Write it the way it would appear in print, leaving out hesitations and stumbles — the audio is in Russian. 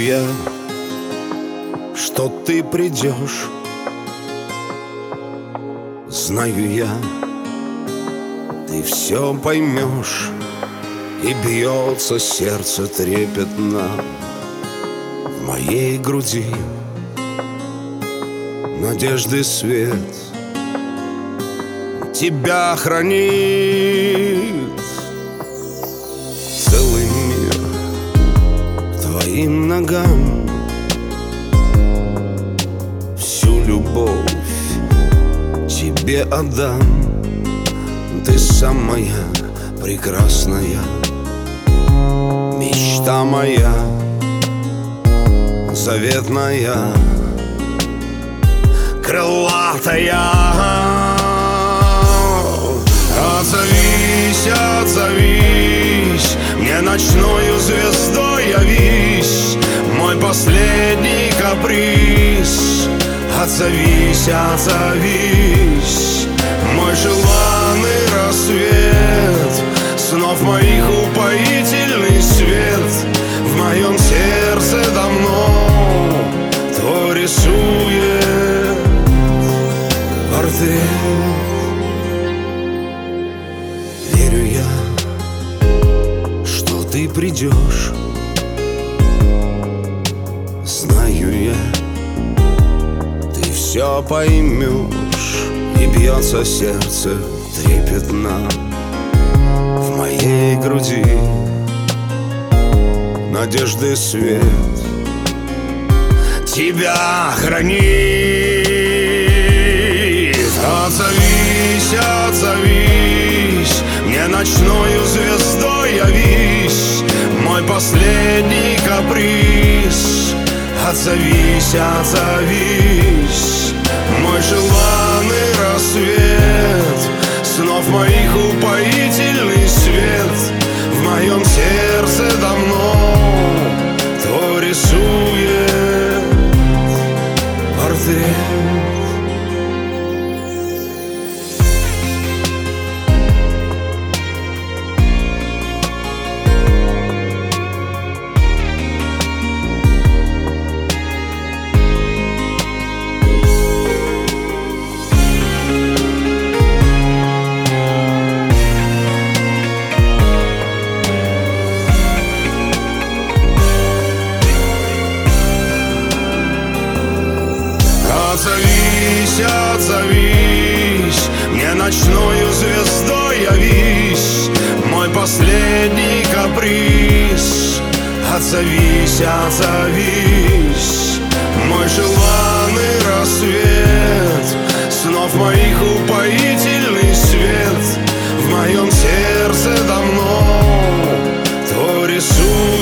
я, что ты придешь. Знаю я, ты все поймешь. И бьется сердце трепетно в моей груди. Надежды свет тебя хранит. Целый мир к твоим ногам, всю любовь тебе отдам. Ты самая прекрасная, мечта моя заветная, крылатая. Отзовись, отзовись, мне ночною звездой явись, мой последний каприз. Отзовись, отзовись, мой желанный рассвет, снов моих упоительный свет. В моем сердце давно твой рисует портрет. Верю я, что ты придешь. Знаю я, ты все поймешь. И бьется сердце трепетно в моей груди. Надежды свет тебя хранит. Отзовись, отзовись, мне ночною звездой явись, мой последний каприз. Отзовись, отзовись, мой желанный рассвет, снов моих упоительный свет. В моем сердце давно твой рисует портрет. Отзовись, отзовись, мне ночною звездой явись, мой последний каприз. Отзовись, отзовись, мой желанный рассвет, снов моих упоительный свет. В моем сердце давно твой рисунок